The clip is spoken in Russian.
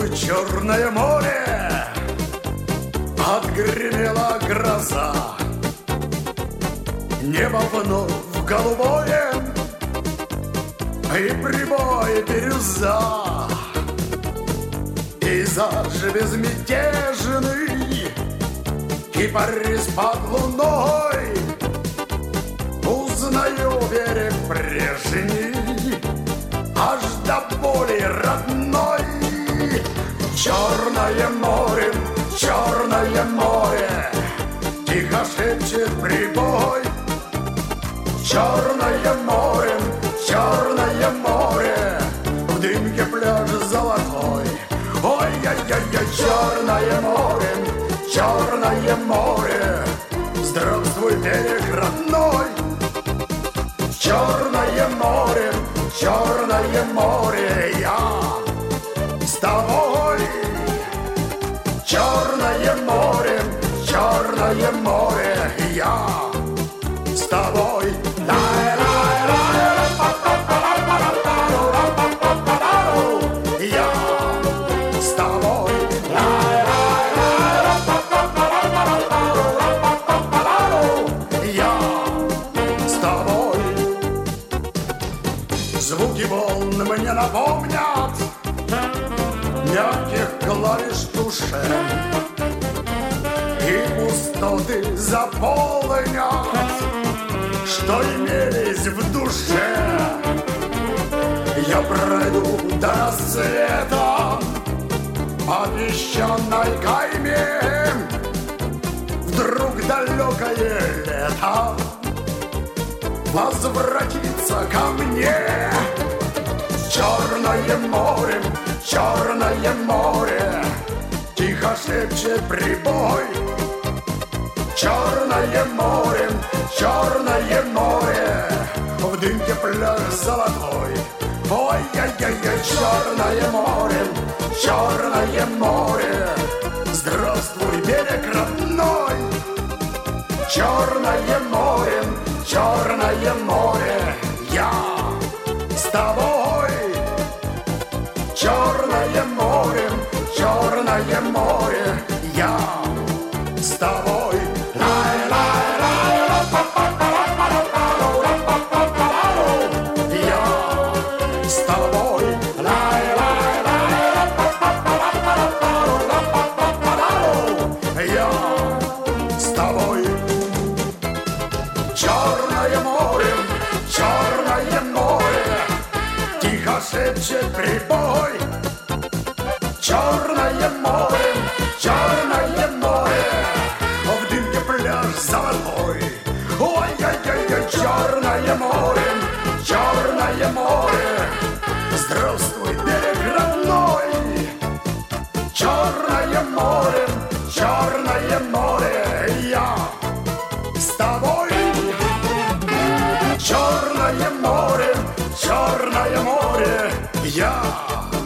Черное море, отгремела гроза, небо вновь голубое, и прибой бирюза. Пейзаж безмятежный, кипарис под луной, узнаю берег прежний, аж до боли родной. Черное море, тихо шепчет прибой. Черное море, в дымке пляж золотой. Ой-ой-ой, черное море, здравствуй, берег родной. Черное море, я с тобой. Черное море, я с тобой. Я с тобой. Я с тобой. Звуки волн мне напомнят мягких клавиш душе, и пустоты заполнят, что имелись в душе. Я пройду до рассвета по песчаной кайме. Вдруг далекое лето возвратится ко мне. Черное море, тихо шепчет прибой. Черное море, в дымке пляж золотой. Ой-ой-ой, черное море, здравствуй, берег родной. Черное море, я с тобой. Черное море, я с тобой. Я с тобой. Я с тобой. Черное море, тихо шепчет прибой. Черное море, в дымке пляж золотой. Ой-ой-ой, черное море, здравствуй, берег родной. Черное море, я с тобой. Черное море, я